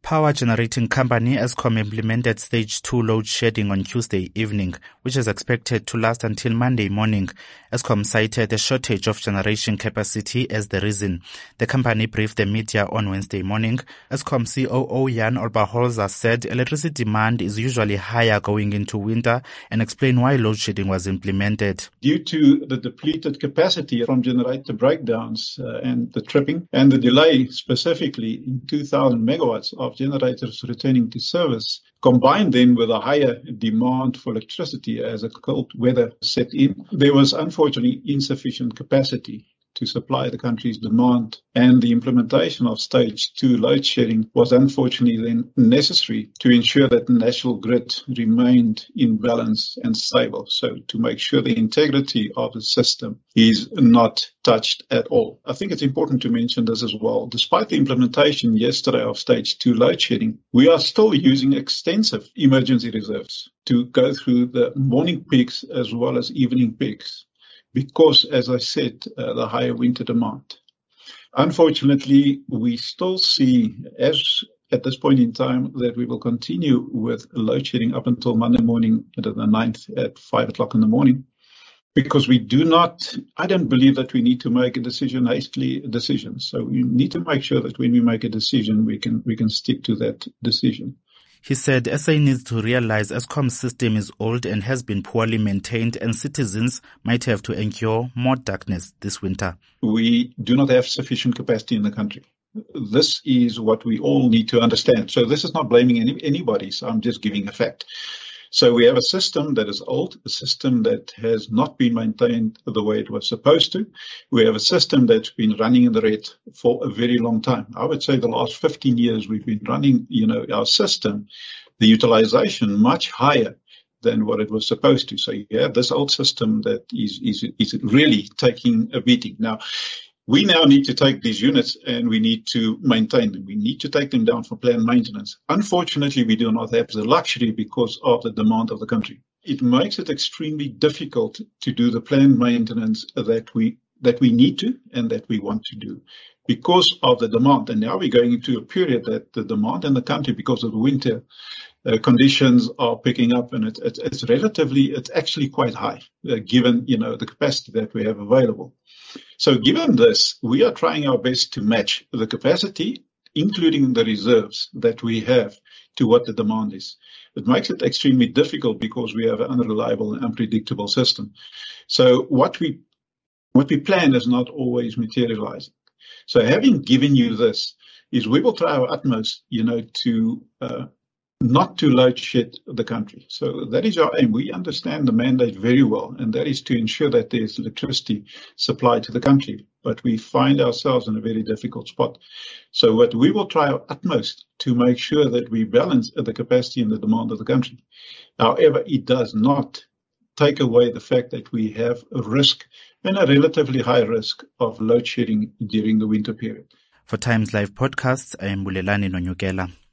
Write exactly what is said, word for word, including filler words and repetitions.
Power generating company Eskom implemented stage two load shedding on Tuesday evening, which is expected to last until Monday morning. Eskom cited a shortage of generation capacity as the reason. The company briefed the media on Wednesday morning. Eskom C O O Jan Olbaholzer said electricity demand is usually higher going into winter and explained why load shedding was implemented. Due to the depleted capacity from generator breakdowns uh, and the tripping and the delay specifically in two thousand megawatts of generators returning to service, combined then with a higher demand for electricity as a cold weather set in, there was unfortunately insufficient capacity to supply the country's demand, and the implementation of stage two load shedding was unfortunately then necessary to ensure that the national grid remained in balance and stable, so to make sure the integrity of the system is not touched at all. I think it's important to mention this as well. Despite the implementation yesterday of stage two load shedding, we are still using extensive emergency reserves to go through the morning peaks as well as evening peaks, because, as I said, uh, the higher winter demand. Unfortunately, we still see, as at this point in time, that we will continue with load shedding up until Monday morning, the ninth at five o'clock in the morning, because we do not, I don't believe that we need to make a decision hastily, a decision. So we need to make sure that when we make a decision, we can, we can stick to that decision. He said S A needs to realize Eskom's system is old and has been poorly maintained, and citizens might have to endure more darkness this winter. We do not have sufficient capacity in the country. This is what we all need to understand. So this is not blaming any, anybody, so I'm just giving a fact. So we have a system that is old, a system that has not been maintained the way it was supposed to. We have a system that's been running in the red for a very long time. I would say the last fifteen years we've been running, you know, our system, the utilization much higher than what it was supposed to. So you have this old system that is, is, is really taking a beating. Now, we now need to take these units and we need to maintain them. We need to take them down for planned maintenance. Unfortunately, we do not have the luxury because of the demand of the country. It makes it extremely difficult to do the planned maintenance that we that we need to and that we want to do because of the demand. And now we're going into a period that the demand in the country, because of the winter uh, conditions, are picking up, and it, it, it's relatively, it's actually quite high, uh, given, you know, the capacity that we have available. So given this, we are trying our best to match the capacity, including the reserves that we have, to what the demand is. It makes it extremely difficult because we have an unreliable and unpredictable system. So what we what we plan is not always materializing. So having given you this, is we will try our utmost, you know, to uh, not to load shed the country. So that is our aim. We understand the mandate very well, and that is to ensure that there's electricity supplied to the country. But we find ourselves in a very difficult spot. So what we will try our utmost to make sure that we balance the capacity and the demand of the country. However, it does not take away the fact that we have a risk, and a relatively high risk, of load shedding during the winter period. For Times Live podcasts, I am Bulelani Nonyukela.